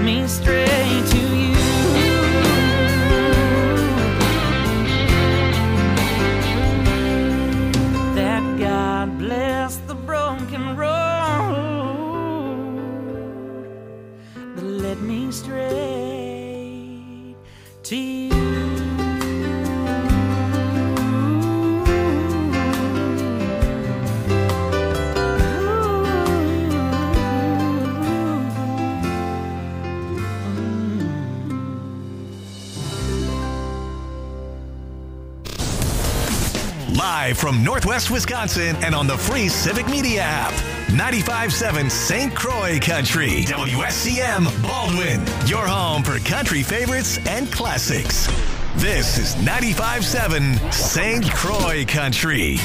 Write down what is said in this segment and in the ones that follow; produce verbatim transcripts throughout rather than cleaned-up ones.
me stray to you. That God bless the broken road that led me straight to you. Live from Northwest Wisconsin and on the free Civic Media app. ninety-five point seven Saint Croix Country. W S C M Baldwin. Your home for country favorites and classics. This is ninety-five point seven Saint Croix Country.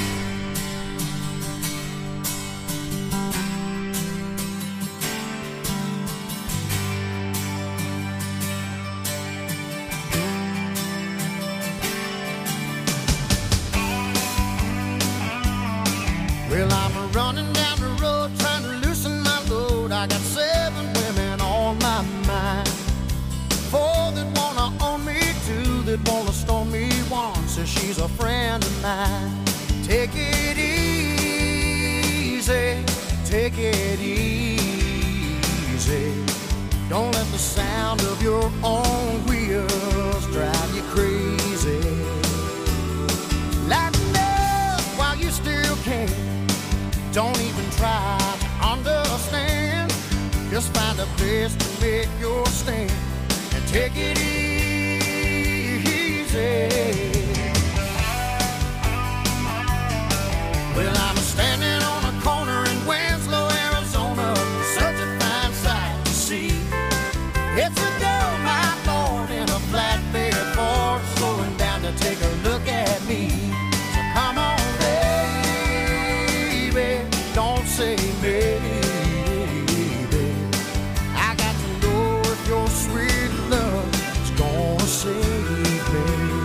Well, I'm running down the road trying to loosen my load. I got seven women on my mind. Four that wanna own me, two that wanna storm me, one says she's a friend of mine. Take it easy, take it easy. Don't let the sound of your own wheels drive you crazy. Lighten up while you still can. Don't even try to understand. Just find a place to make your stand and take it easy. Well, I'm standing on a corner in Winslow, Arizona, such a fine sight to see. It's a girl, my lord, in a flatbed Ford, slowing down to take a look at me. So come on, don't say maybe. I got to know if your sweet love is gonna save me.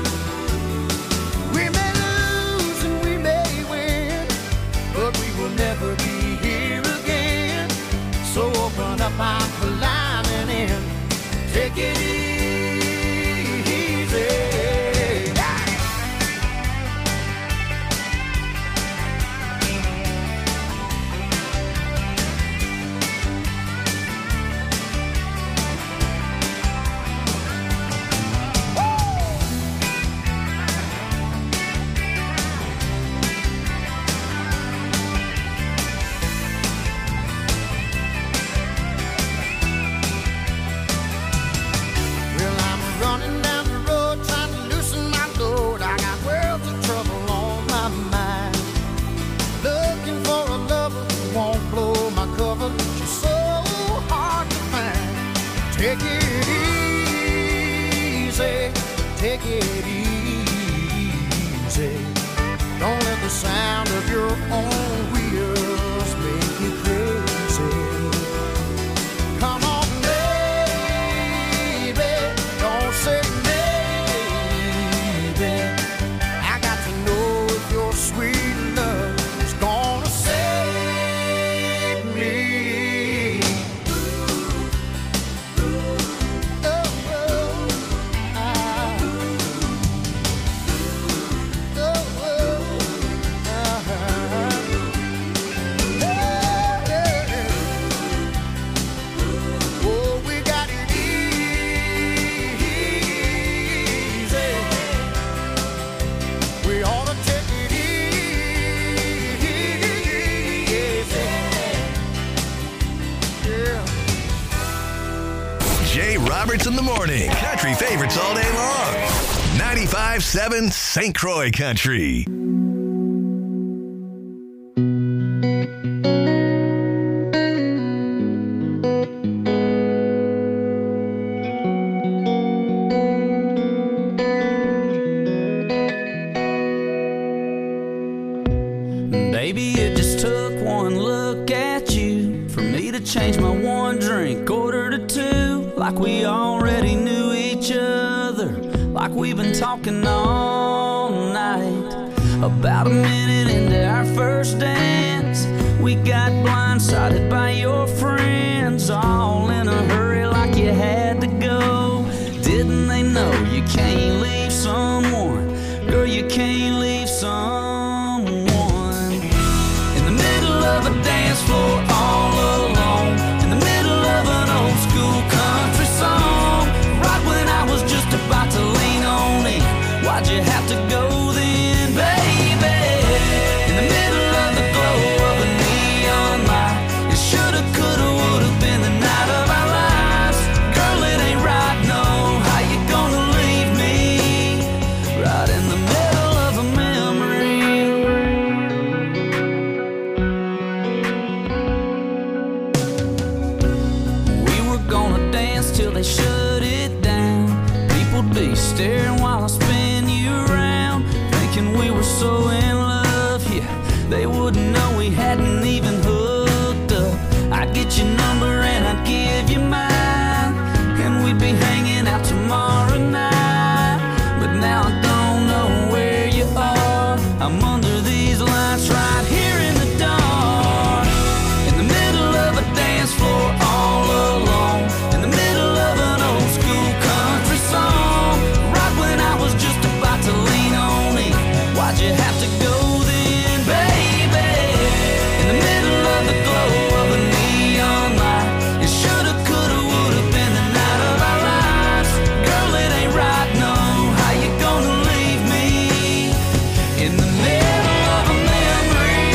We may lose and we may win, but we will never be here again. So open up my climbing in, take it easy. Take it easy, take it easy. Don't let the sound of your own wheels make you crazy. Come on, baby, don't say maybe. I got to know if your sweet love is gonna save me. Roberts in the morning. Country favorites all day long. ninety-five point seven Saint Croix Country. Baby, it just took one look at you for me to change my one drink order to two. Like we already knew each other, like we've been talking all night. About a minute into our first dance, we got blindsided by your friends, all in a hurry like you had can't leave someone. Girl, you can't leave someone in the middle of a dance floor all alone, in the middle of an old school country song. Right when I was just about to lean on it, why'd you have to go then, baby? In the middle of the glow of a neon light, it shoulda, coulda, woulda been the night of our lives. Girl, it ain't right, no. How you gonna leave me right in the middle of a memory? We were gonna dance till they shut it down. People'd be staring while I spin you around, thinking we were so in love, yeah. They wouldn't know we hadn't even hooked up. I'd get your number and I'd give you mine, and we'd be hanging out tomorrow night. But now I don't know where you are. I'm under these lights right here in the dark, in the middle of a dance floor all alone, in the middle of an old school country song. Right when I was just about to lean on it, why'd you have to go then, baby? In the middle of the glow of a neon light, it shoulda, coulda, woulda been the night of our lives. Girl, it ain't right, no. How you gonna leave me in the middle of a memory?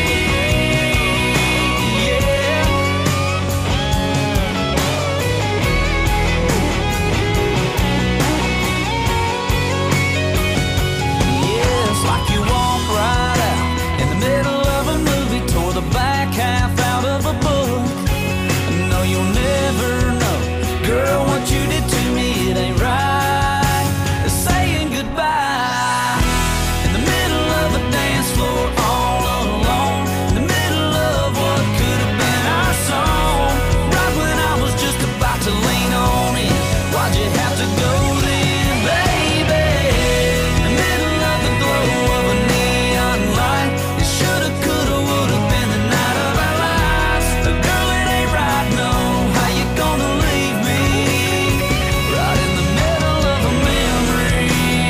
Yeah. Yeah, it's like you walk right out in the middle of a movie, tore the back half out of a book. No, you'll never know, girl, what you did to me, it ain't right. Saying goodbye in the middle of a dance floor all alone, in the middle of what could have been our song. Right when I was just about to lean on it, why'd you have to go then, baby? In the middle of the glow of a neon light, it shoulda, coulda, woulda been the night of our lives. Girl, it ain't right, no. How you gonna leave me right in the middle of a memory?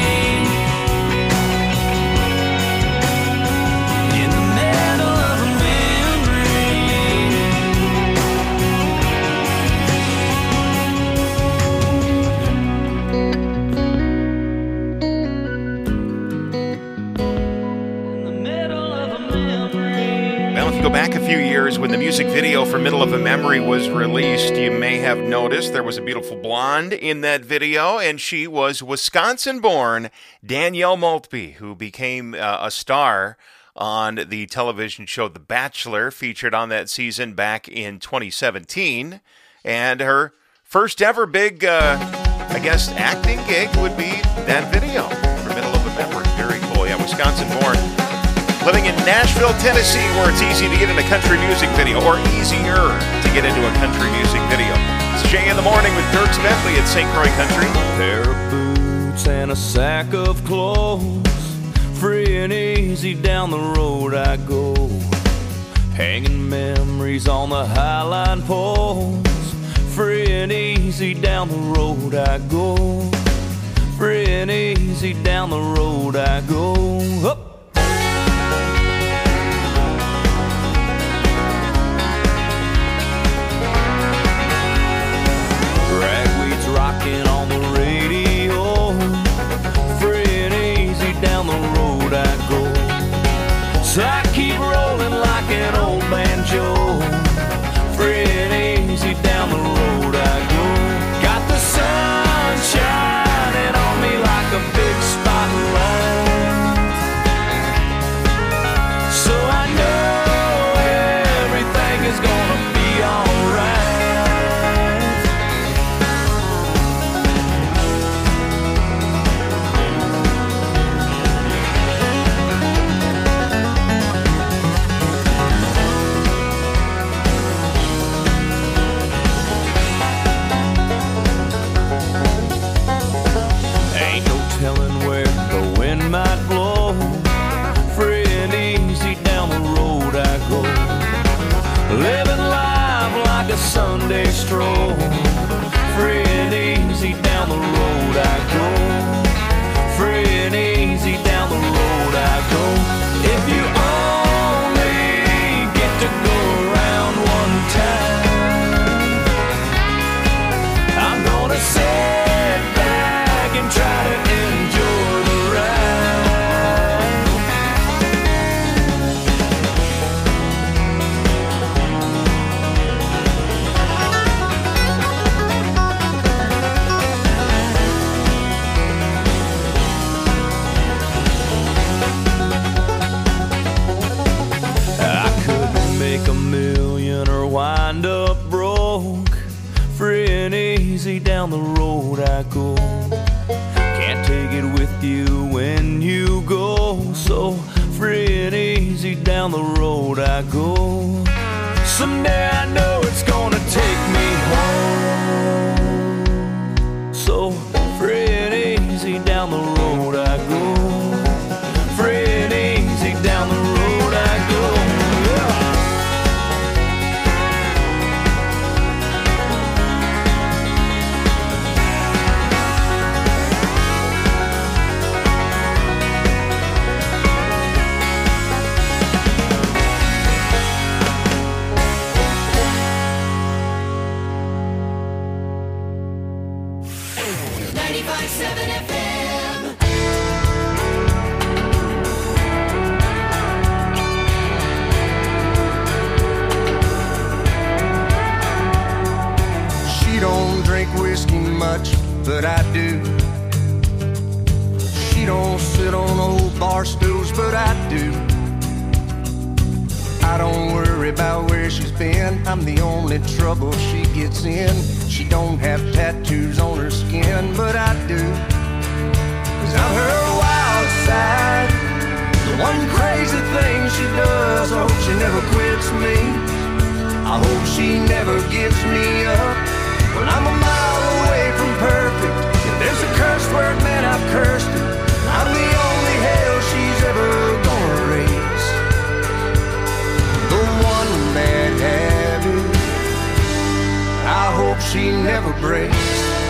In the middle of a memory. In the middle of a memory. Well, if you go back a few years when the music video for Middle of a Memory was released, you may have noticed there was a beautiful blonde in that video, and she was Wisconsin-born Danielle Maltby, who became uh, a star on the television show The Bachelor, featured on that season back in twenty seventeen. And her first ever big, uh, I guess, acting gig would be that video for Middle of a Memory. Very cool. Yeah, Wisconsin-born. Living in Nashville, Tennessee, where it's easy to get in a country music video, or easier to get into a country music video. It's Jay in the Morning with Dierks Bentley at Saint Croix Country. Pair of boots and a sack of clothes, free and easy down the road I go, hanging memories on the highline poles. Free and easy down the road I go, free and easy down the road I go. Up. Ragweed's rocking on the radio, free and easy down the road I go. So I keep rolling like an old banjo, free and easy down the road I go. Got the sun shining on me like a big spotlight, so I know everything is gonna be alright. Ain't no telling where the wind might blow, free and easy down the road I go, living life like a Sunday stroll, free and easy down the road I go. easy down the road I go. Can't take it with you when you go. So free and easy down the road I go. Someday I know it's gonna take me home. So free and easy down the road I go. Free and easy down the road I go. ninety-five seven F M. She don't drink whiskey much, but I do. She don't sit on old bar stools, but I do. I don't worry about where she's been. I'm the only trouble she gets in. She don't have tattoos on her skin, but I do. Cause I'm her wild side. The one crazy thing she does. I hope she never quits me. I hope she never gives me up. Well, I'm a mile away from perfect. If there's a curse word, man, I've cursed it. I'm the only hell she's ever gonna raise. The one bad habit I hope she never breaks.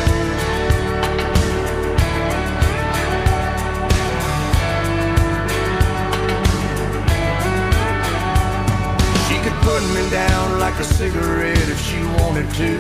She could put me down like a cigarette if she wanted to.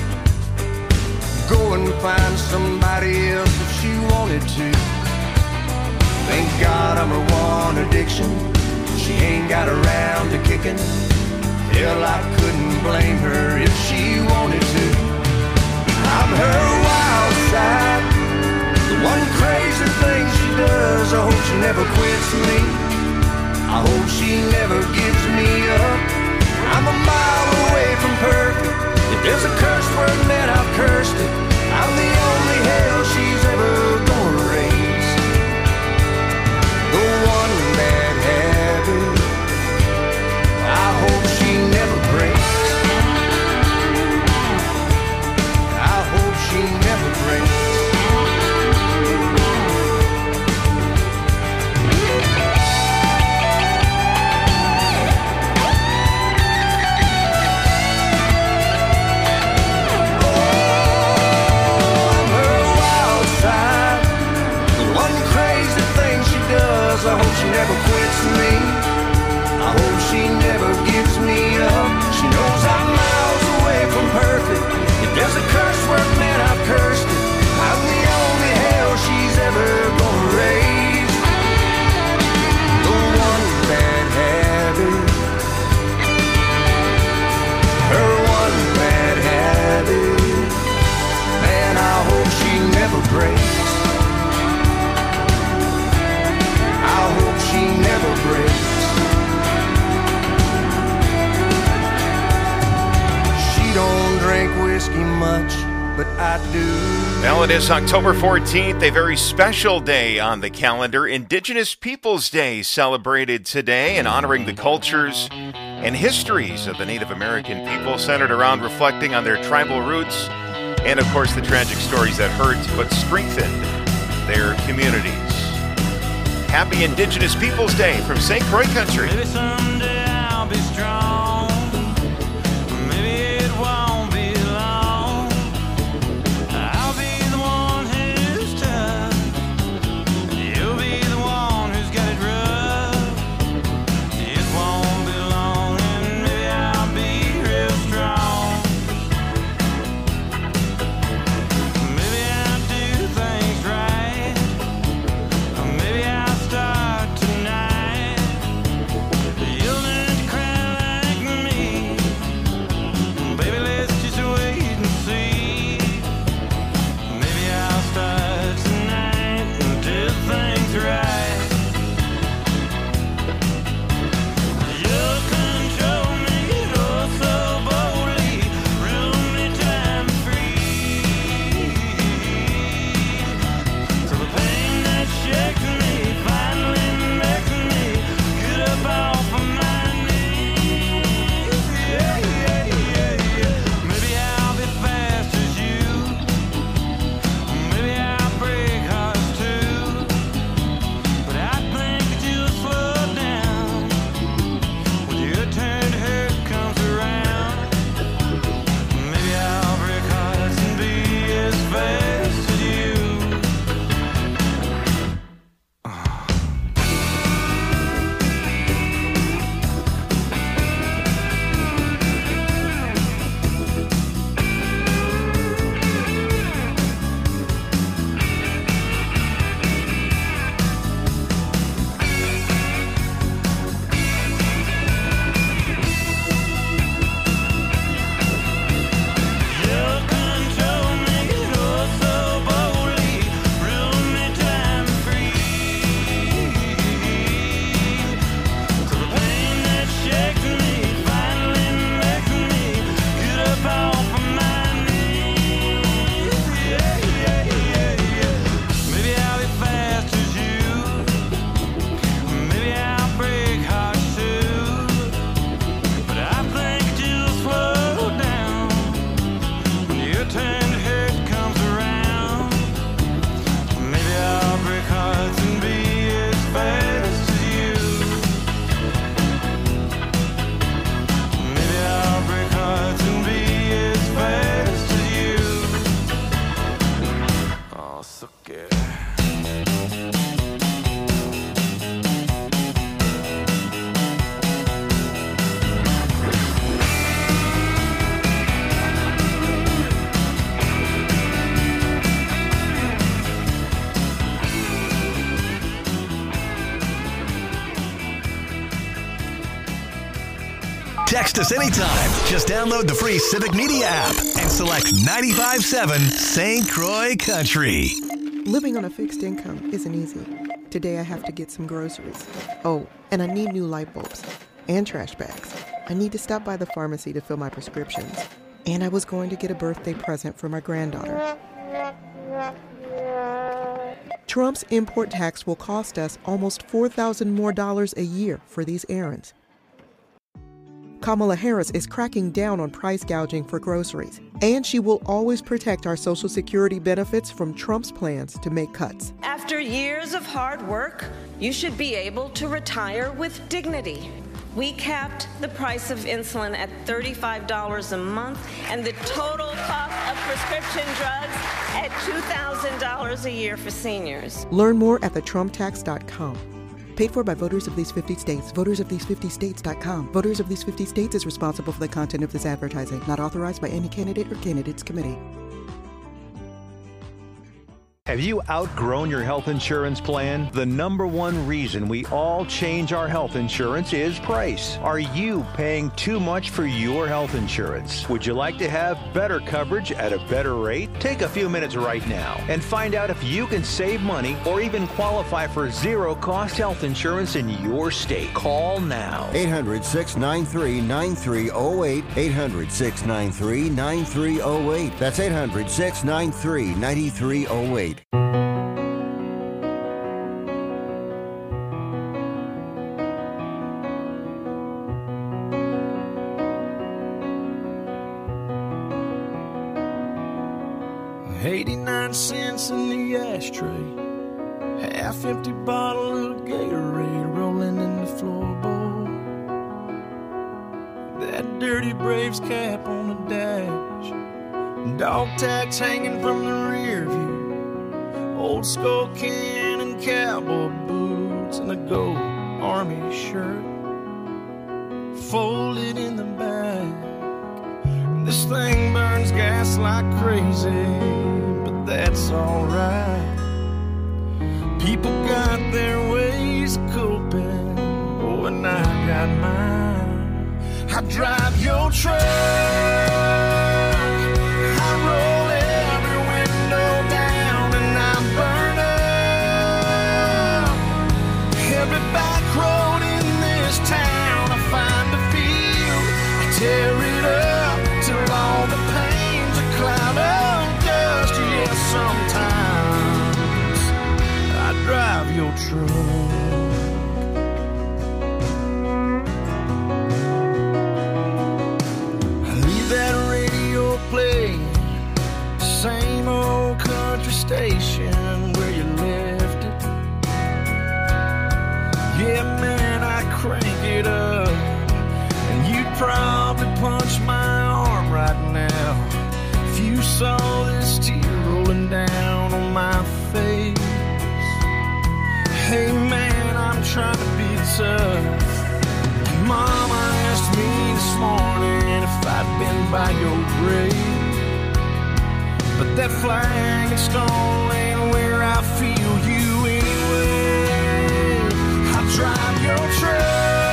Go and find somebody else if she wanted to. Thank God I'm her one addiction. She ain't got around to kicking. Hell, I couldn't blame her if she wanted to. I'm her wild side. The one crazy thing she does. I hope she never quits me. I hope she never gives me up. I'm a mile away from perfect. If there's a curse word, man, I've cursed it. I'm the only hell she's ever gonna raise. The one bad habit I hope she never breaks. I hope she never breaks. I hope she never quits me. I hope she never gives me up. She knows I'm miles away from perfect. If there's a curse word, man, I've cursed it. I'm the only hell she's ever gonna raise. The one bad habit, her one bad habit, man, I hope she never breaks. I hope she never breaks. She don't drink whiskey much, but I do. Well, it is October fourteenth, a very special day on the calendar. Indigenous Peoples Day celebrated today and honoring the cultures and histories of the Native American people, centered around reflecting on their tribal roots and, of course, the tragic stories that hurt but strengthened their communities. Happy Indigenous Peoples Day from Saint Croix Country. Maybe someday I'll be strong. Maybe it won't be long. I'll be the one who's tough. You'll be the one who's got it rough. It won't be long and maybe I'll be real strong. Maybe I'll do things right. Maybe I'll start tonight. You'll learn to cry like turned head comes around. Maybe I'll break hearts and be as fast as you. Maybe I'll break hearts and be as fast as you. Oh, so good. Text us anytime. Just download the free Civic Media app and select ninety-five point seven Saint Croix Country. Living on a fixed income isn't easy. Today I have to get some groceries. Oh, and I need new light bulbs and trash bags. I need to stop by the pharmacy to fill my prescriptions. And I was going to get a birthday present for my granddaughter. Trump's import tax will cost us almost four thousand dollars more dollars a year for these errands. Kamala Harris is cracking down on price gouging for groceries, and she will always protect our Social Security benefits from Trump's plans to make cuts. After years of hard work, you should be able to retire with dignity. We capped the price of insulin at thirty-five dollars a month and the total cost of prescription drugs at two thousand dollars a year for seniors. Learn more at the trump tax dot com. Paid for by voters of these fifty states. voters of these fifty states dot com. Voters of these fifty states is responsible for the content of this advertising. Not authorized by any candidate or candidates committee. Have you outgrown your health insurance plan? The number one reason we all change our health insurance is price. Are you paying too much for your health insurance? Would you like to have better coverage at a better rate? Take a few minutes right now and find out if you can save money or even qualify for zero-cost health insurance in your state. Call now. eight hundred, six nine three, nine three zero eight. eight hundred, six nine three, nine three zero eight. That's eight hundred, six nine three, nine three zero eight. eighty-nine cents in the ashtray, half empty bottle of Gatorade rolling in the floorboard. That dirty Braves cap on the dash, dog tags hanging from the rear view, old skull can and cowboy boots, and a gold army shirt folded in the back. This thing burns gas like crazy, but that's alright. People got their ways of coping, oh, and I got mine. I drive your truck, I roll every window down, and I burn up every back road in this town. I find a field, I tear it up till all the pain's a cloud of dust. Yes, sometimes I drive your truck. I leave that radio playing, same old country station where you left it. Yeah, man, I crank it up, and you'd probably punch my arm right now if you saw this tear rolling down on my face. Hey man, I'm trying to be tough. Mama asked me this morning if I'd been by your grave, but that flag and stone ain't where I feel you anyway. I drive your truck,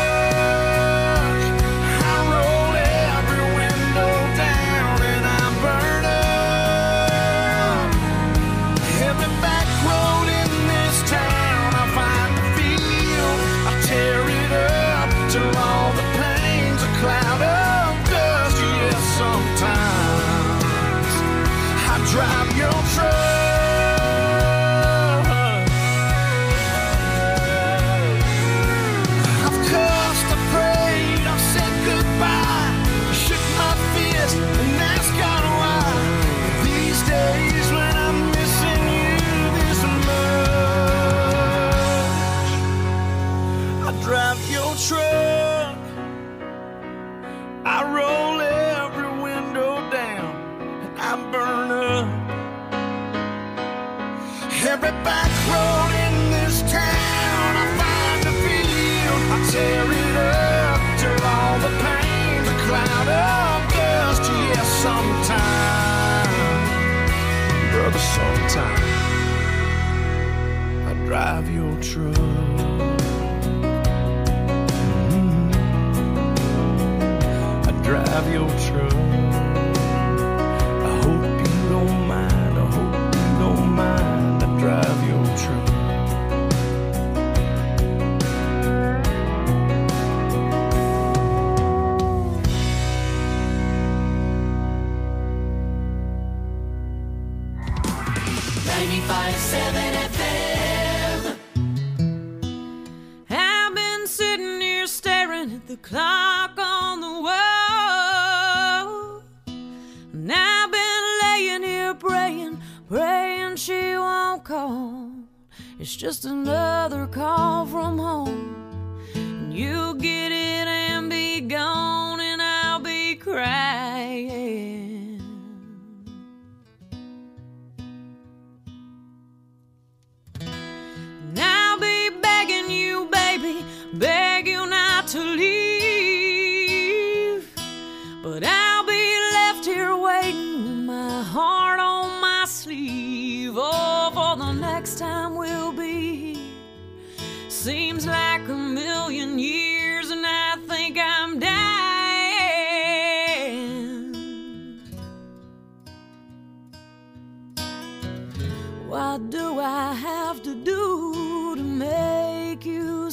drive your truck. I've cussed, I prayed, I've said goodbye, I shook my fist and asked God why. burn up. Every back road in this town, I find a field, I tear it up till all the pain's a cloud of dust. Yes, sometime, brother, sometime I drive your truck. Drive your truck. I hope you don't mind. I hope you don't mind. I drive your truck. ninety-five seven F M. I've been sitting here staring at the clock on the wall. And I've been laying here praying, praying she won't call. It's just another call from home. And you'll get it and be gone, and I'll be crying. And I'll be begging you, baby, beg you not to leave. But I'll be left here waiting with my heart on my sleeve. Oh, for the next time we'll be here. Seems like a million years, and I think I'm dying. What do I have to do to make you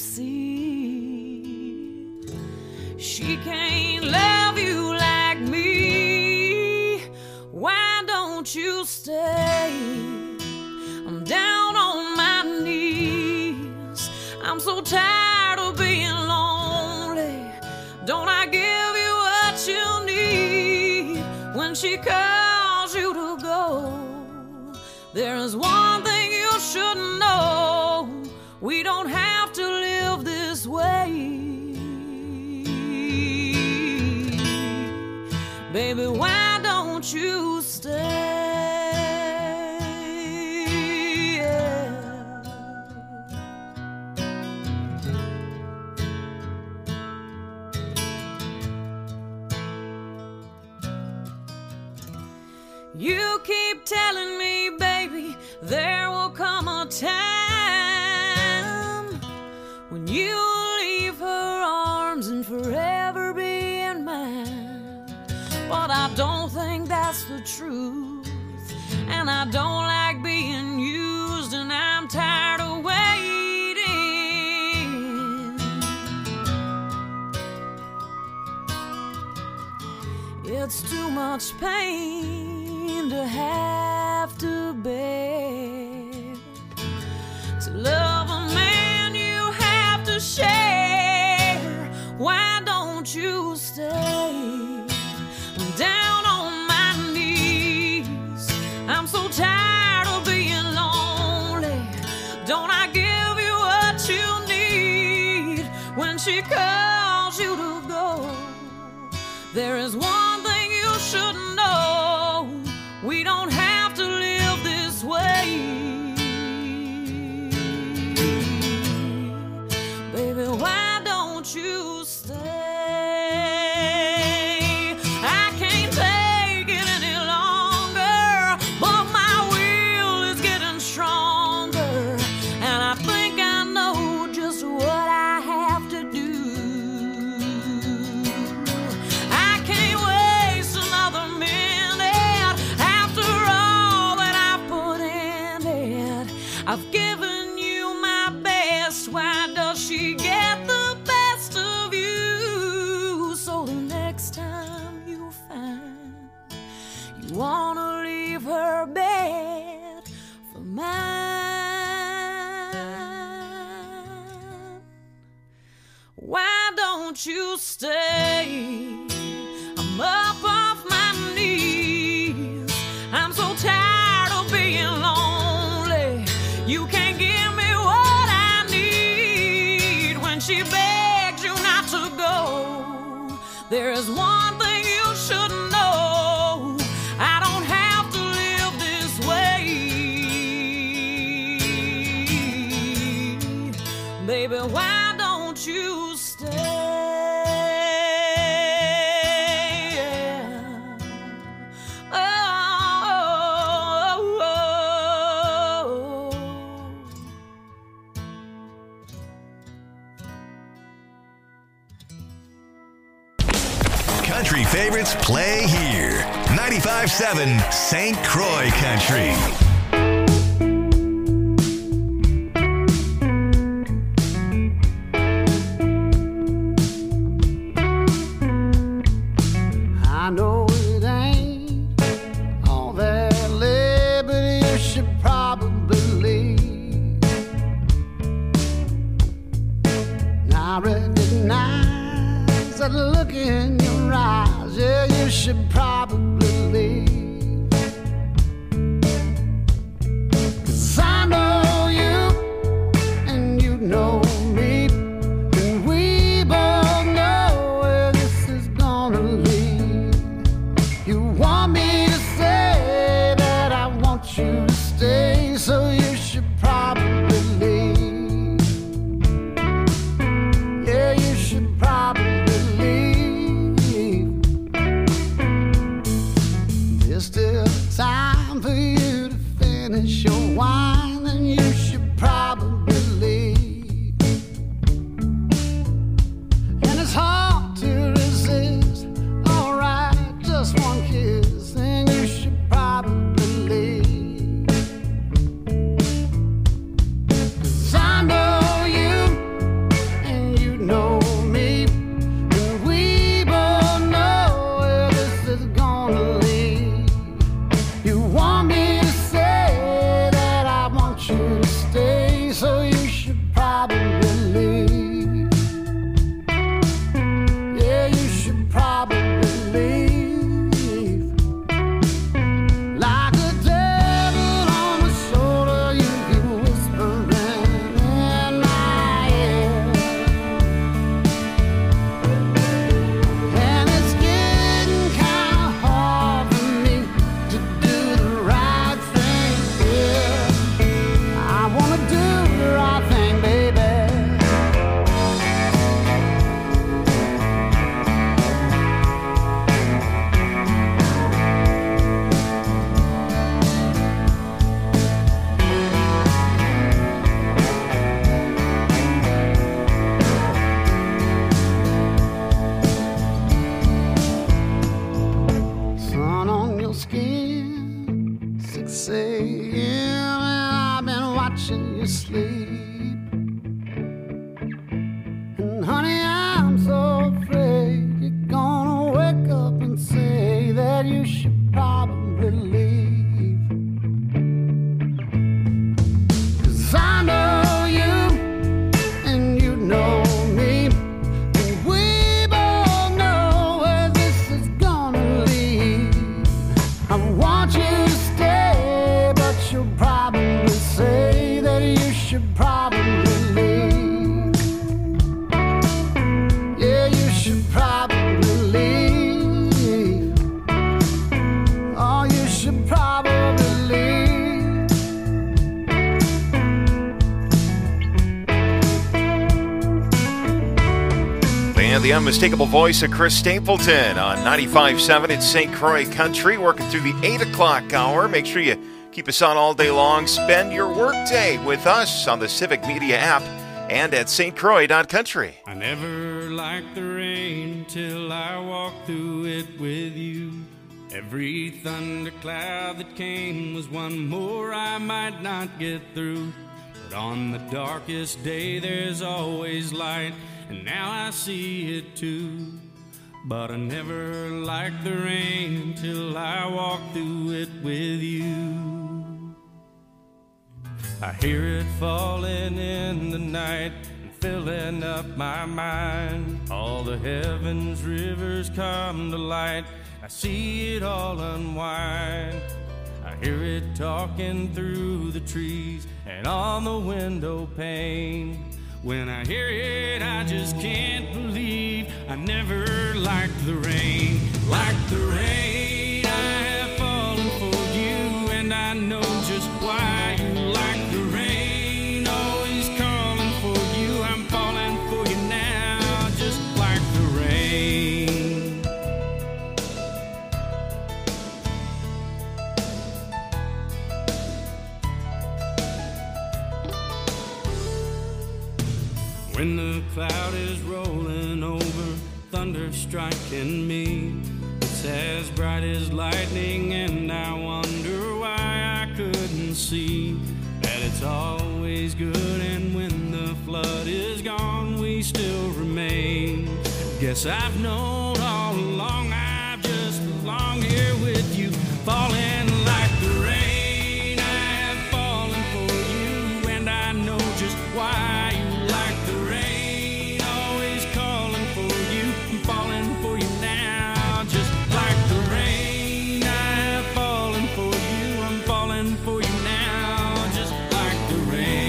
see? She can't love you like me. Why don't you stay? I'm down on my knees. I'm so tired of being lonely. Don't I give you what you need when she calls you to go? There is one thing you should know. We don't have to live this way. Baby, why don't you stay? You keep telling me, baby, there will come a time when you'll leave her arms and forever be in mine. But I don't think that's the truth, and I don't like being used, and I'm tired of waiting. It's too much pain to have to bear. To love a man you have to share. Why don't you stay? I'm down on my knees. I'm so tired of being lonely. Don't I give you what you need when she calls you to go? There is one thing you should know. We don't have to live this way. Baby, why don't you stay? I can't take it any longer, but my will is getting stronger, and I think I know just what I have to do. I can't waste another minute after all that I've put in it. I've given you my best. Why does she get the best of you? So the next time you find you wanna leave her bed for mine, why don't you stay? I'm up off my knees. I'm so tired of being lonely. You can't give me what I need when she begs you not to go. There is one thing you should know. I don't have to baby, why don't you stay? Country favorites play here. ninety-five point seven Saint Croix Country. I know it ain't all that lit, but you should probably leave. I recognize that look in your eyes, yeah, you should probably leave. 'Cause I know you, and you know me, and we both know where this is gonna lead. You want me to say that I want you to stay, so you should probably leave. Yeah, you should probably leave. There's still time for you to finish your wine, and you should probably leave. And it's hard to resist. Alright, just one kiss, and you should probably leave. 'Cause I know you, and you know me, and we both know where this is gonna lead. You want me to say that I want you to stay, so you should probably leave. Yeah, you should probably leave. Like a devil on my shoulder, you keep whispering in my ear. And it's getting kinda hard for me to do the right thing here. I wanna do the right thing, baby. Sun on your skin, six a.m. and I've been watching you sleep. And honey, I'm so afraid you're gonna wake up and say that you should probably leave. 'Cause I know you, and you know me, and we both know where this is gonna lead. I want you to stay, but you'll probably say that you should probably leave. Yeah, you should probably leave. Oh, you should probably leave. And the unmistakable voice of Chris Stapleton on ninety-five point seven at Saint Croix Country, working through the eight o'clock hour. Make sure you keep us on all day long. Spend your workday with us on the Civic Media app and at s t croix dot country. I never liked the rain till I walked through it with you. Every thundercloud that came was one more I might not get through. But on the darkest day there's always light, and now I see it too. But I never liked the rain till I walked through it with you. I hear it falling in the night and filling up my mind. All the heavens rivers come to light, I see it all unwind. I hear it talking through the trees and on the window pane. When I hear it, I just can't believe I never liked the rain. Like the rain, I have fallen for you, and I know just why you like the rain. Always calling for you, I'm When the cloud is rolling over, thunder striking me, it's as bright as lightning, and I wonder why I couldn't see that it's always good, and when the flood is gone, we still remain. Guess I've known all along I've just belonged here with you, falling like the rain. I have fallen for you, and I know just why you like the rain. Always calling for you, I'm falling for you now, just like the rain. I have fallen for you, I'm falling for you now, just like the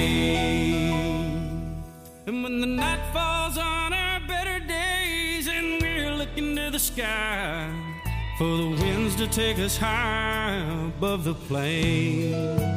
rain. And when the night falls on our better days and we're looking to the sky for the winds to take us high above the plains,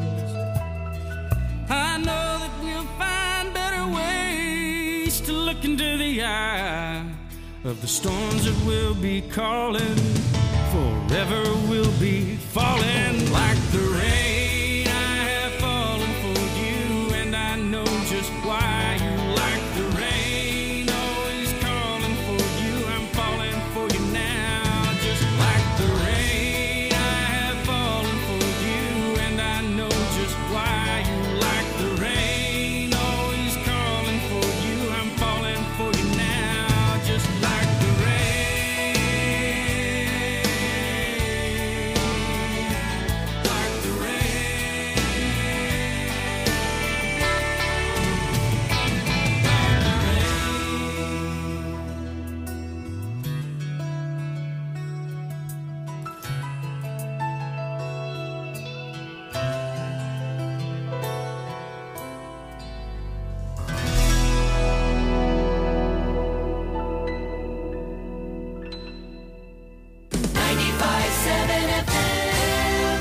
I know that we'll find better ways to look into the eye of the storms that will be calling. Forever we'll be falling like the rain. I have fallen for you, and I know just why you like the rain. Always calling for you, I'm falling for you now, just like the rain. I have fallen for you, and I know just why you like the rain. Always calling for you, I'm falling for you now, just like the rain. Like the rain. ninety-five seven F M.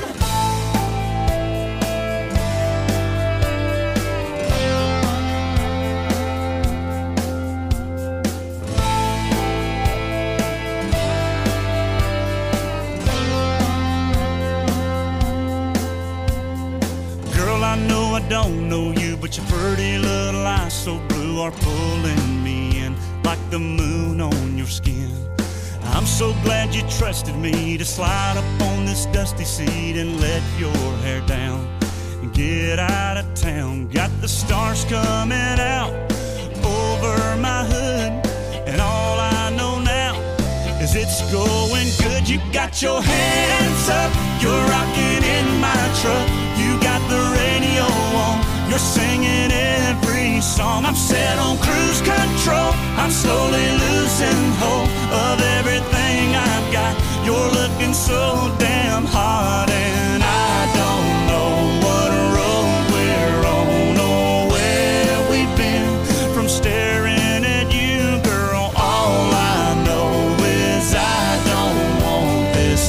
Girl, I know I don't know you, but your pretty little eyes so blue are pulling me in like the moon on your skin. I'm so glad you trusted me to slide up on this dusty seat and let your hair down and get out of town. Got the stars coming out over my hood, and all I know now is it's going good. You got your hands up, you're rocking in my truck. You got the radio on, you're singing every song. I'm set on cruise control, I'm slowly losing hope of everything I've got. You're looking so damn hot, and I don't know what road we're on or where we've been from staring at you, girl. All I know is I don't want this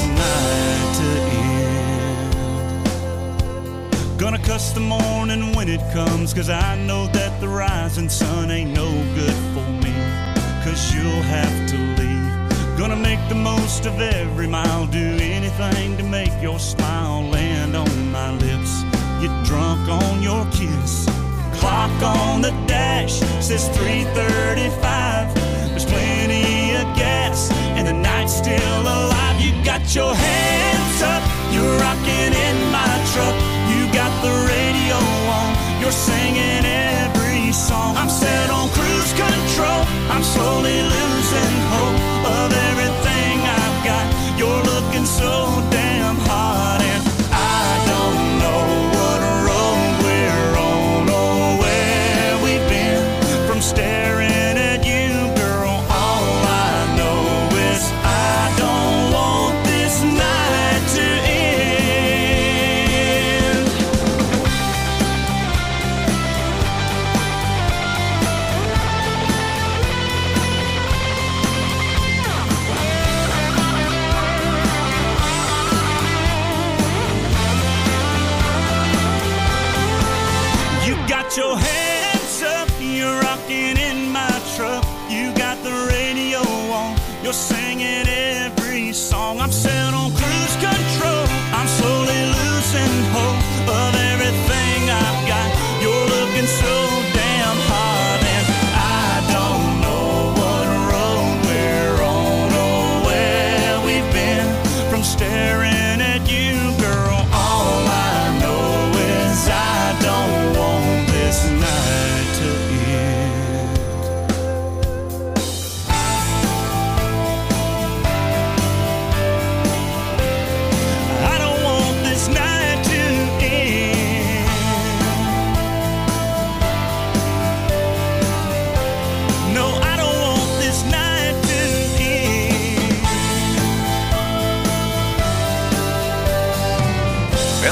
night to end. Gonna cuss the morning when it comes, 'cause I know that the rising sun ain't no good for me, 'cause you'll have to leave. Gonna make the most of every mile, do anything to make your smile land on my lips. Get drunk on your kiss. Clock on the dash says three thirty-five. There's plenty of gas and the night's still alive. You got your hands up, you're rocking in my truck. You got the radio on, you're singing every song. I'm set on cruise control, I'm slowly losing hope of everything I've got. You're looking so damn hot, and I don't know what road we're on or where we've been from staring at you, girl. All I know is I don't want this night to end.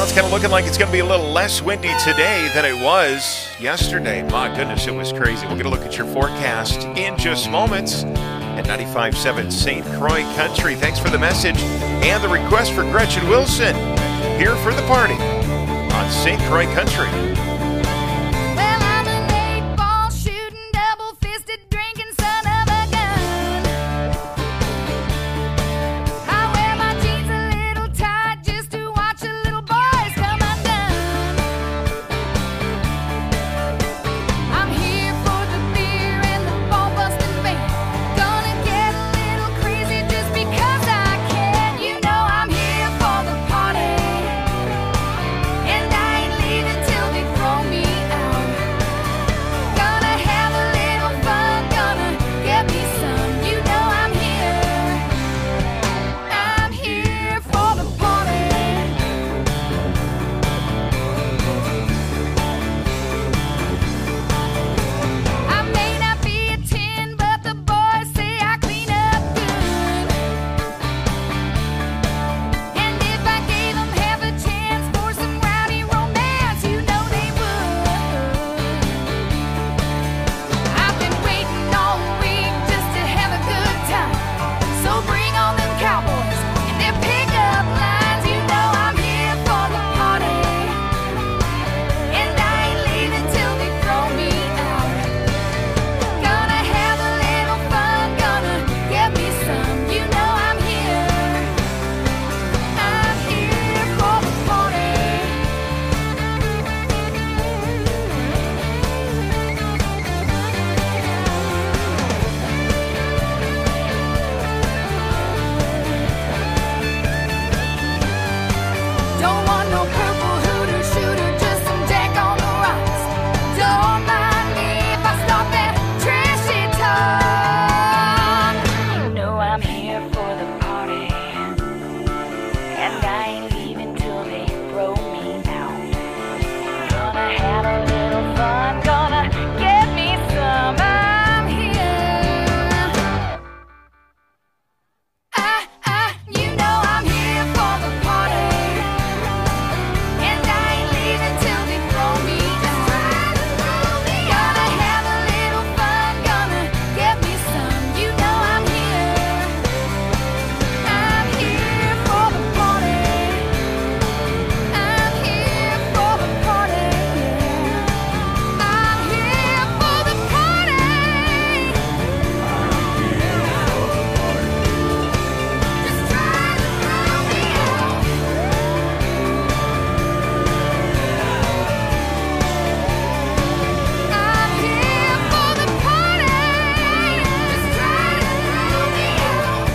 Now it's kind of looking like it's going to be a little less windy today than it was yesterday. My goodness, it was crazy. We're going to look at your forecast in just moments at ninety-five point seven Saint Croix Country. Thanks for the message and the request for Gretchen Wilson here for the party on Saint Croix Country. Well, I'm an eight-ball shooting, double-fisted drinking son of a gun. I wear my jeans a little tight just to watch a little boys come undone. I'm here for the beer and the ball-busting band. Gonna get a little crazy just because I can. You know I'm here for the party, and I ain't leaving till they throw me out. Gonna have a little fun, gonna get me some. You know I'm here, I'm here for the party. I may not be a ten, but the boys say I clean up good. And if I gave them half a chance for some rowdy romance, you know they would. I've been waiting all week just to have a good time. So bring on them cowboys and their pickup lines. You know I'm here for the party, and I ain't leaving till they throw me out. Gonna have a little fun, gonna get me some. You know I'm here, I'm here for the party. Don't want no purple hooter shooter, just some Jack on the rocks. Don't mind me if I start that trashy talk. You know I'm here for the party, and I ain't leaving till they throw me out. Gonna have a little fun, gonna get me some. I'm here. I, I, you know I'm here for the party, and I ain't leaving till they throw me out. Gonna have a little fun, gonna get me some. You know I'm here, I'm here for the party. I'm here for the party, yeah. I'm here for the party. Just try to throw me out. I'm here for the party. Just try to throw me out.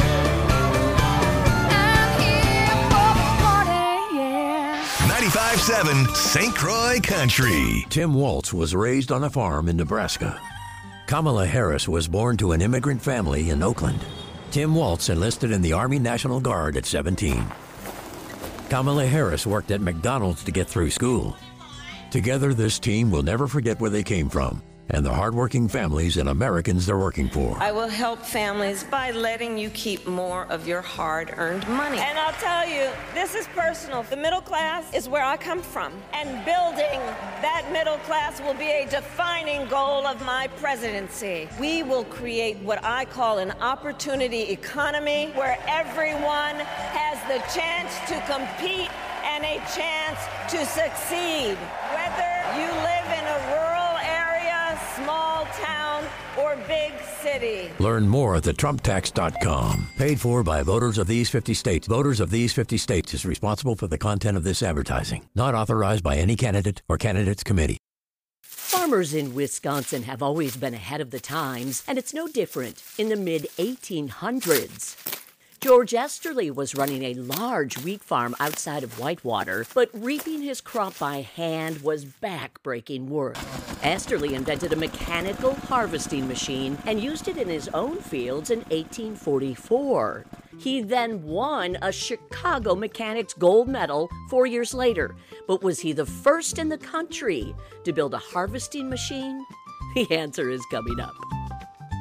I'm here for the party, yeah. ninety-five point seven Saint Croix Country. Tim Waltz was raised on a farm in Nebraska. Kamala Harris was born to an immigrant family in Oakland. Tim Waltz enlisted in the Army National Guard at seventeen. Kamala Harris worked at McDonald's to get through school. Together, this team will never forget where they came from and the hardworking families and Americans they're working for. I will help families by letting you keep more of your hard-earned money. And I'll tell you, this is personal. The middle class is where I come from, and building that middle class will be a defining goal of my presidency. We will create what I call an opportunity economy, where everyone has the chance to compete and a chance to succeed. Whether you live in a rural area, small town, or big city. Learn more at the trump tax dot com. Paid for by voters of these fifty states. Voters of these fifty states is responsible for the content of this advertising. Not authorized by any candidate or candidates committee. Farmers in Wisconsin have always been ahead of the times, and it's no different in the mid eighteen hundreds. George Esterly was running a large wheat farm outside of Whitewater, but reaping his crop by hand was back-breaking work. Esterly invented a mechanical harvesting machine and used it in his own fields in eighteen forty-four. He then won a Chicago Mechanics Gold Medal four years later. But was he the first in the country to build a harvesting machine? The answer is coming up.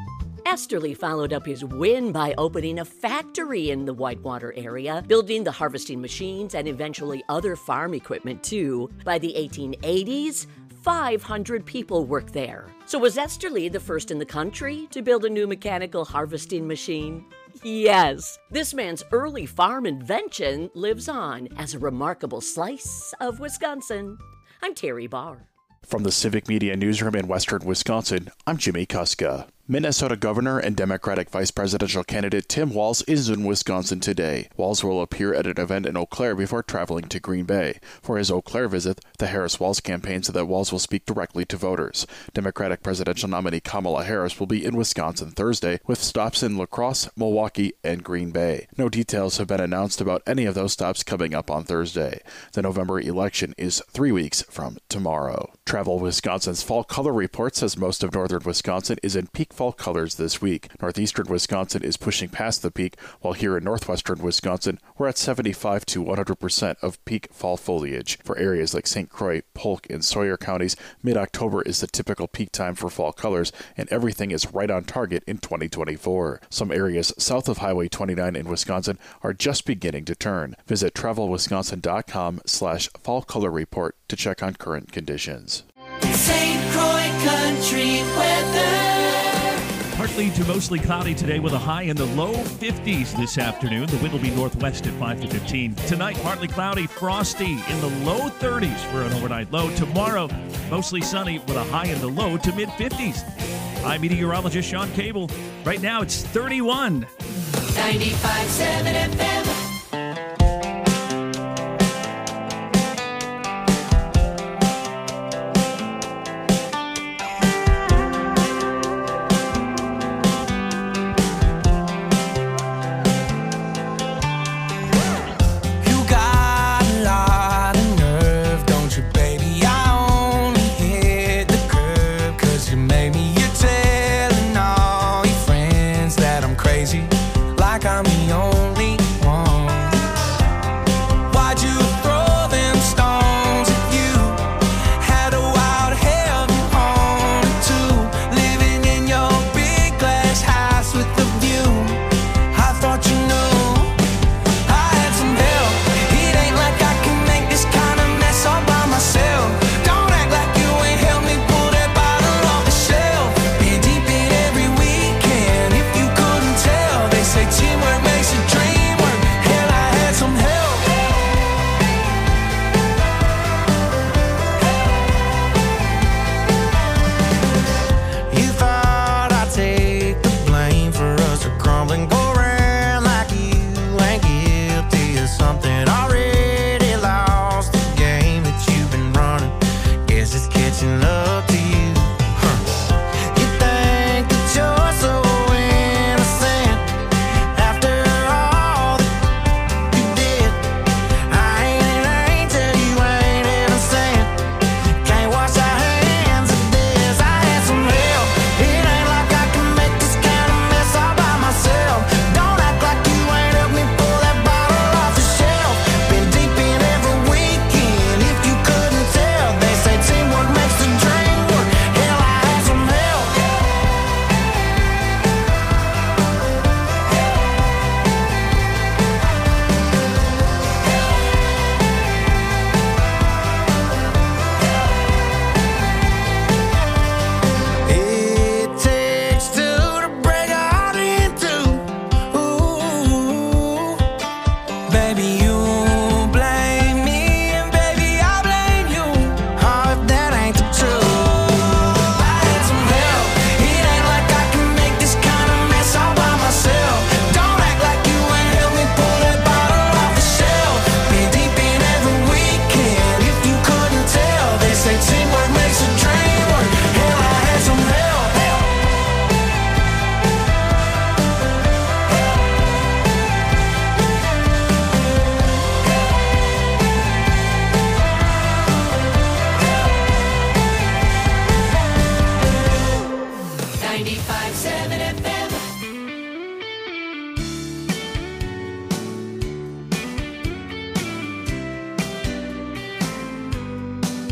Esterly followed up his win by opening a factory in the Whitewater area, building the harvesting machines and eventually other farm equipment too. By the eighteen eighties, five hundred people worked there. So was Esterly the first in the country to build a new mechanical harvesting machine? Yes. This man's early farm invention lives on as a remarkable slice of Wisconsin. I'm Terry Barr. From the Civic Media Newsroom in Western Wisconsin, I'm Jimmy Kuska. Minnesota Governor and Democratic Vice Presidential candidate Tim Walz is in Wisconsin today. Walz will appear at an event in Eau Claire before traveling to Green Bay. For his Eau Claire visit, the Harris-Walz campaign said that Walz will speak directly to voters. Democratic presidential nominee Kamala Harris will be in Wisconsin Thursday, with stops in La Crosse, Milwaukee, and Green Bay. No details have been announced about any of those stops coming up on Thursday. The November election is three weeks from tomorrow. Travel Wisconsin's Fall Color Report says most of northern Wisconsin is in peak fall colors this week. Northeastern Wisconsin is pushing past the peak, while here in northwestern Wisconsin, we're at seventy-five to one hundred percent of peak fall foliage. For areas like Saint Croix, Polk, and Sawyer counties, mid-October is the typical peak time for fall colors, and everything is right on target in twenty twenty-four. Some areas south of Highway twenty-nine in Wisconsin are just beginning to turn. Visit travel wisconsin dot com slash fall color report to check on current conditions. Saint Croix Country weather. Partly to mostly cloudy today with a high in the low fifties this afternoon. The wind will be northwest at five to fifteen. Tonight, partly cloudy, frosty in the low thirties for an overnight low. Tomorrow, mostly sunny with a high in the low to mid fifties. I'm meteorologist Sean Cable. Right now, it's thirty-one. ninety-five point seven F M.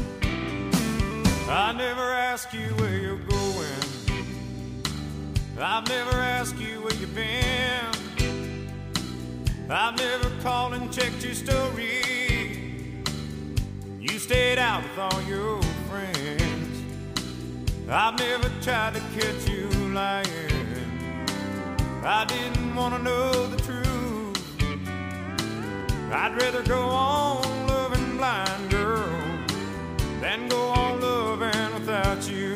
I never ask you where you're going. I I've never asked you where you've been. I've never called and checked your story. You stayed out with all your friends. I've never tried to catch you lying. I didn't want to know the truth. I'd rather go on loving blind, girl, than go on loving without you.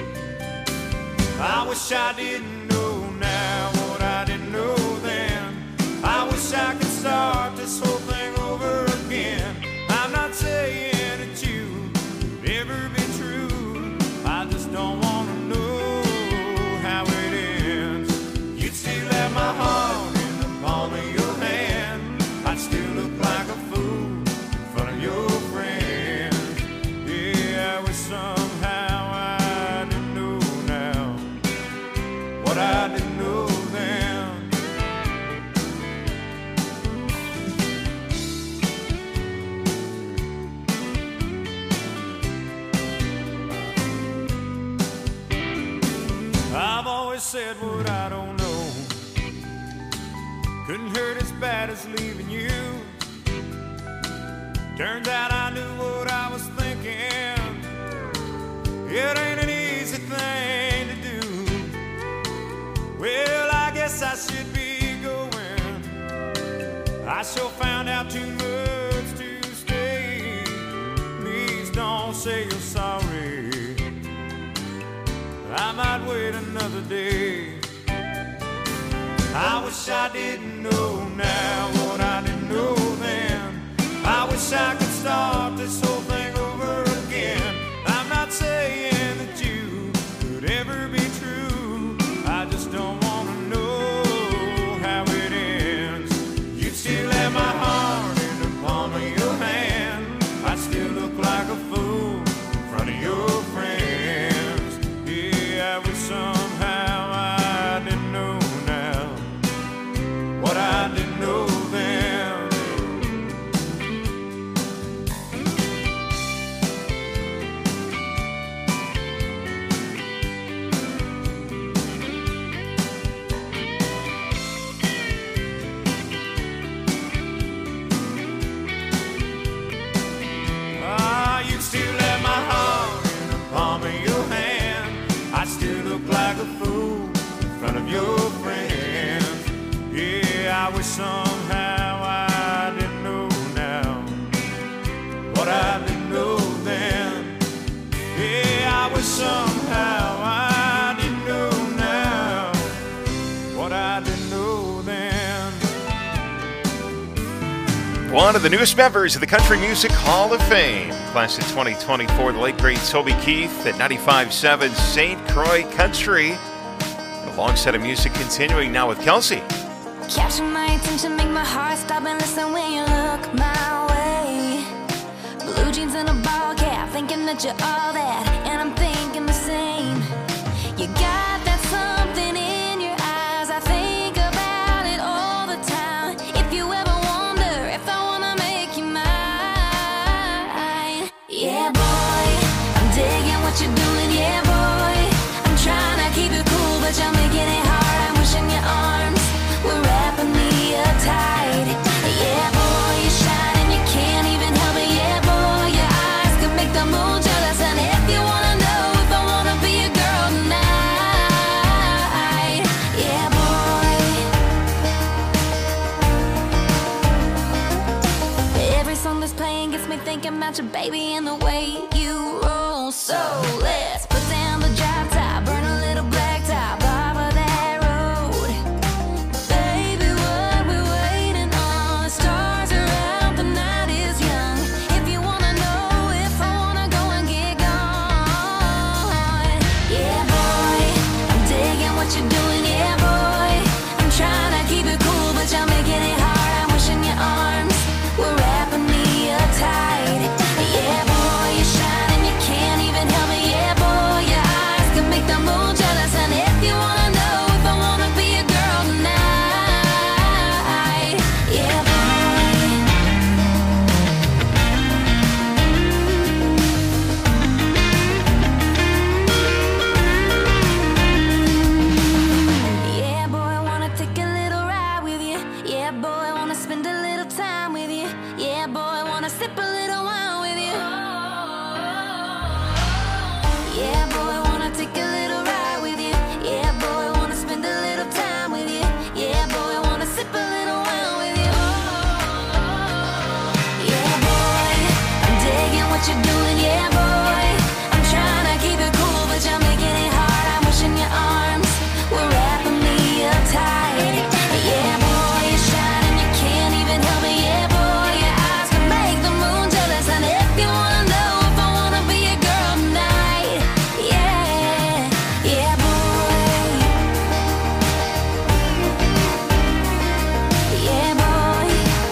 I wish I didn't know now what I didn't know then. I wish I could start this whole thing over again. I'm not saying that you could ever be true. I just don't want to know how it ends. You'd still have my heart in the palm of your hand. I'd still look like a fool in front of your friends. Yeah, I wish somehow I didn't know now what I didn't know then. I've always said what I don't know. Couldn't hurt as bad as leaving you. Turns out I knew what I was thinking. It ain't an easy thing to do. Well, I guess I should be going. I sure found out too much to stay. Please don't say you're sorry. I might wait another day. I wish I didn't know now what I didn't know then. I wish I could start this whole thing over again. I'm not saying that you could ever be true. I just don't want to know how it ends. You'd still have my heart in the palm of your hand. I'd still look like a fool in front of your friends. Yeah, I wish somehow I didn't know now what I didn't know then. Ah, you still have my heart in the palm of your hand. I still look like a fool in front of your friends. Yeah, I wish somehow I didn't know now what I didn't know then. Yeah, I wish somehow I didn't know now what I didn't know then. One of the newest members of the Country Music Hall of Fame, class of twenty twenty-four, the late great Toby Keith at ninety-five point seven Saint Croix Country. A long set of music continuing now with Kelsey. Capture my attention, make my heart stop and listen when you look my way. Blue jeans and a ball cap, thinking that you're all that, and I'm thinking the same. You got that something in your eyes, I think about it all the time. If you ever wonder if I wanna make you mine, yeah boy, I'm digging what you're doing, yeah boy. I'm trying to keep it cool, but you're making it hard. I'm wishing your arms were wrapping me up tight. Yeah boy, you shine and you can't even help it. Yeah boy, your eyes can make the moon jealous. And if you wanna know if I wanna be a girl tonight, yeah boy. Every song that's playing gets me thinking about your baby and the way you roll. So let's put down the drop top, burn a little black top off of that road. Baby, what we waiting on? The stars are out, the night is young. If you wanna know if I wanna go and get gone, yeah boy, I'm digging what you're doing, yeah boy. I'm trying to keep it cool, but you're making it hard. I'm wishing your arms were wrapping me up tight. Yeah boy, you shine and you can't even help it, yeah boy. what you're doing, yeah, boy. I'm trying to keep it cool, but you're making it hard. I'm wishing your arms were wrapping me up tight. Yeah, boy, you're shining, you can't even help it, yeah, boy. Your eyes can make the moon jealous, and if you wanna know if I wanna be a girl tonight, yeah, yeah, boy. Yeah, boy.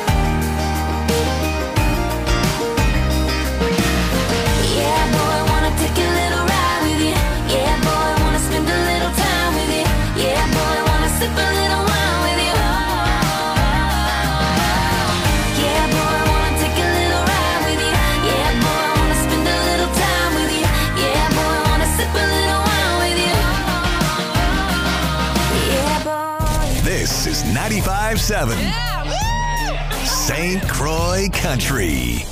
Yeah, boy, wanna take a little ride with you. Yeah, boy, wanna spend a little time with you. Yeah, boy, wanna sip a little wine with you. Yeah, boy, wanna take a little ride with you. Yeah, boy, wanna spend a little time with you. Yeah, boy, wanna sip a little wine with you. Yeah, boy. This is ninety-five seven Saint Croix Country.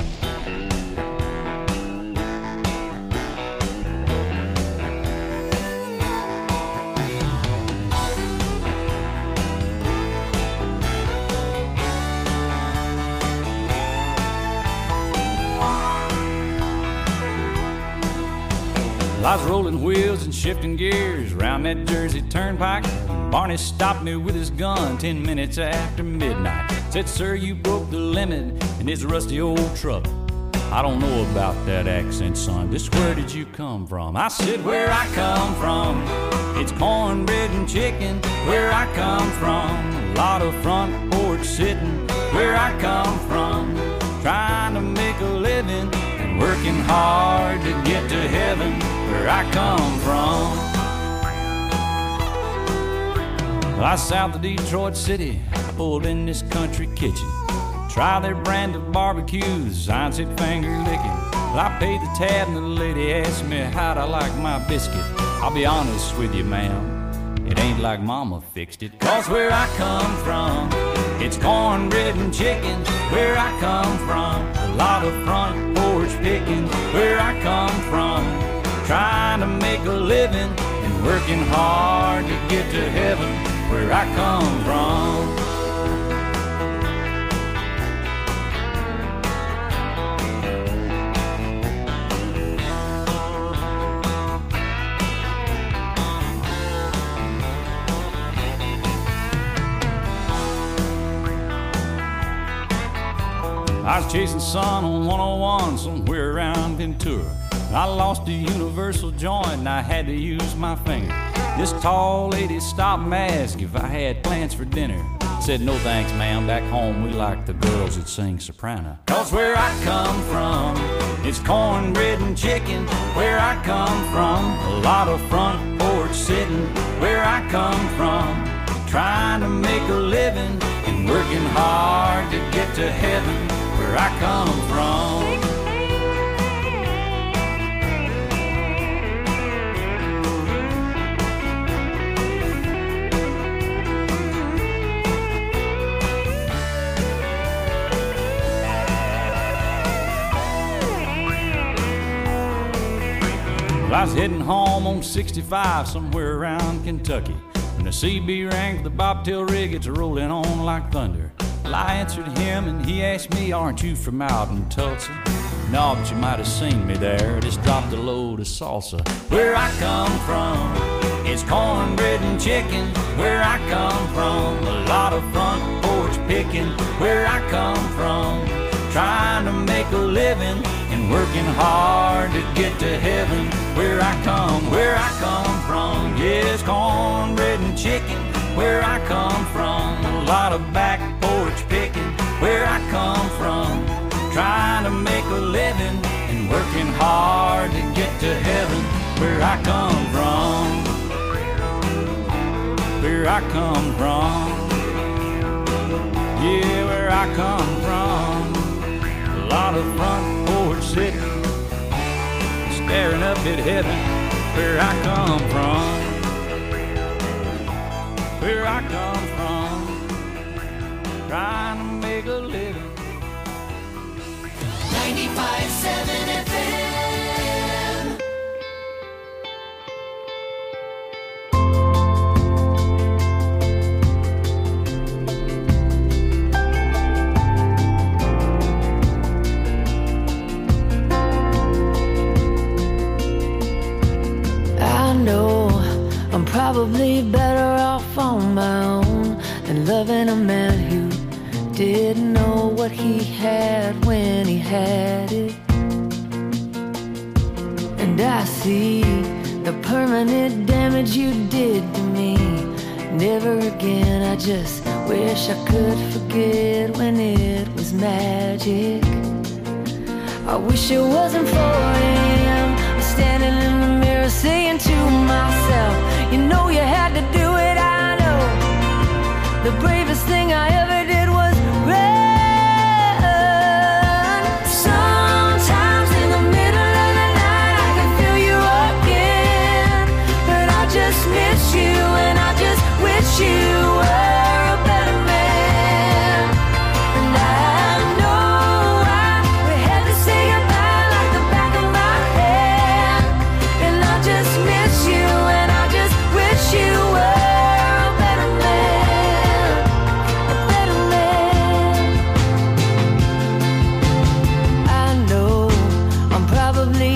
I was rolling wheels and shifting gears around that Jersey Turnpike. Barney stopped me with his gun ten minutes after midnight. Said, sir, you broke the limit in this rusty old truck. I don't know about that accent, son. Just where did you come from? I said, where I come from, it's cornbread and chicken. Where I come from, a lot of front porch sitting. Where I come from, trying to make a living and working hard to get to heaven. Where I come from, I south of Detroit City, I pulled in this country kitchen. Try their brand of barbecues, I said finger licking. Well, I paid the tab and the lady asked me how'd I like my biscuit. I'll be honest with you, ma'am, it ain't like mama fixed it. Cause where I come from, it's cornbread and chicken. Where I come from, a lot of front porch picking. Where I come from, trying to make a living and working hard to get to heaven. Where I come from. I was chasing sun on one oh one somewhere around Ventura. I lost a universal joint and I had to use my finger. This tall lady stopped and asked if I had plans for dinner. Said, no thanks, ma'am, back home we like the girls that sing soprano. Cause where I come from, it's cornbread and chicken. Where I come from, a lot of front porch sitting. Where I come from, trying to make a living and working hard to get to heaven. Where I come from. I was heading home on sixty-five somewhere around Kentucky when the C B rang for the bobtail rig. It's rolling on like thunder. Well, I answered him and he asked me, aren't you from out in Tulsa? No, but you might have seen me there. Just dropped a load of salsa. Where I come from, it's cornbread and chicken. Where I come from, a lot of front porch picking. Where I come from, trying to make a living and working hard to get to heaven. Where I come, where I come from, yes, cornbread and chicken. Where I come from, a lot of back porch picking. Where I come from, trying to make a living and working hard to get to heaven. Where I come from, where I come from, yeah, where I come from, a lot of front porch sitting, staring up at heaven. Where I come from, where I come from, trying to make a living. ninety-five point seven F M. probably better off on my own than loving a man who didn't know what he had when he had it. And I see the permanent damage you did to me. Never again, I just wish I could forget when it was magic. I wish it wasn't four a.m. I'm standing in the mirror saying to myself, you know you had to do it, I know. The bravest thing I ever did was run. Sometimes in the middle of the night I can feel you again, but I just miss you and I just wish you were a better man. And I know I we had to say goodbye like the back of my hand, and I just miss you and I just wish you were a better man, a better man. I know I'm probably